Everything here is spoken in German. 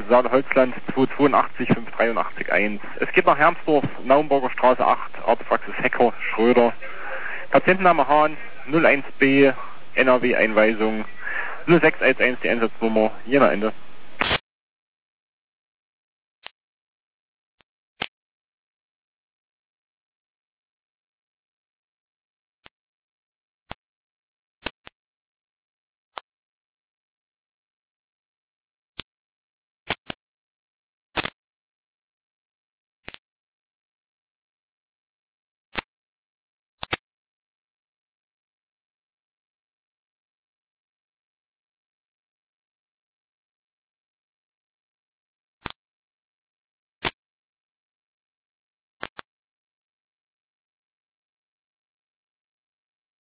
Saale-Holzland 282 583 1. Es geht nach Hermsdorf, Naumburger Straße 8, Arztpraxis Hecker, Schröder. Patientenname Hahn, 01B, NRW-Einweisung, 0611 die Einsatznummer, Jena Ende.